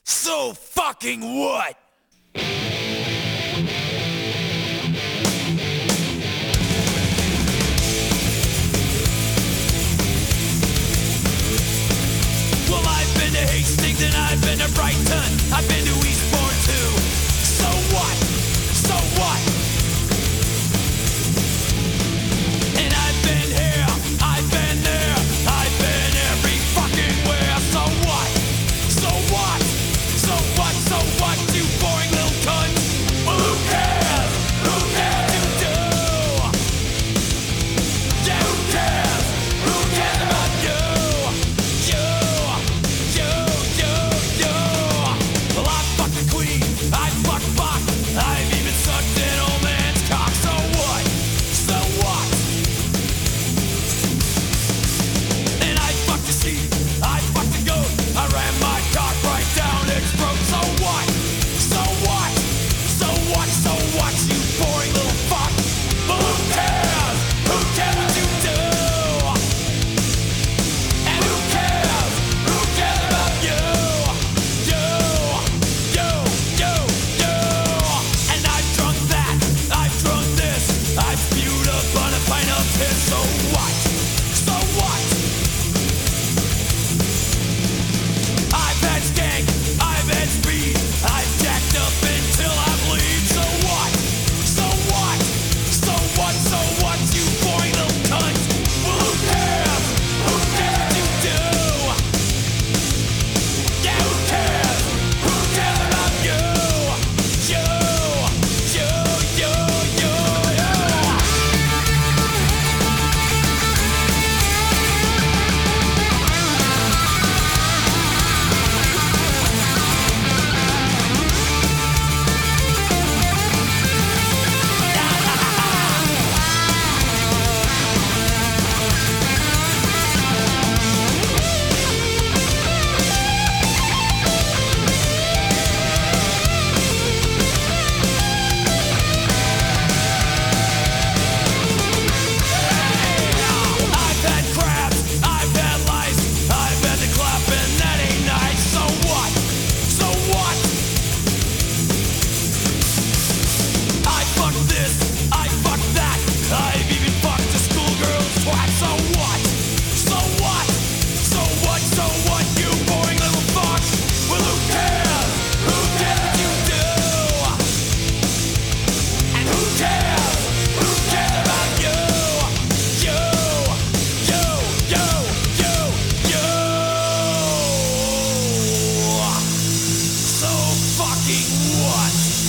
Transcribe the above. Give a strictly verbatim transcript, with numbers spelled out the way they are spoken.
So fucking what? Well, I've been to Hastings and I've been to Brighton. I've been to Eastbourne too. So what? So what? And I've been here, I've been there, I've been every fucking where. So what? So what? So what? So what? You boring little cunt. Well, who cares? Who cares? You do. Yeah, who cares? Who cares about you? You, you, you, you. Well, I fucked the queen. I fucked Bach. I've even sucked an old man's cock. So what? So what? And I fucked the sheep. I fucked the goat. I ran my cock right down its throat. So what? So what? So what? So what? You boring little fuck. Well, who cares? Who cares what you do? And who cares? Who cares about you? You, you, you, you. And I've drunk that. I've drunk this. I've spewed upon a pint of piss. So what? So what? I've had skank, I've had speed, I've jacked up until I bleed. So what? So what? So what? So what? You boring little cunt. Well, who cares? Who cares what you do? Yeah, who cares? Who cares about you? You, you, you, you, you. I've had crabs, I've had lice, I've had the clap and that ain't nice. So what? So what? I fucked this, I fucked that, I've even fucked a schoolgirl's twat. So what? So what? So what? So what? You boring little fuck. Well, who cares? Who cares what you do? And who cares? Who cares about you? You, you, you, you, you. So fucking what?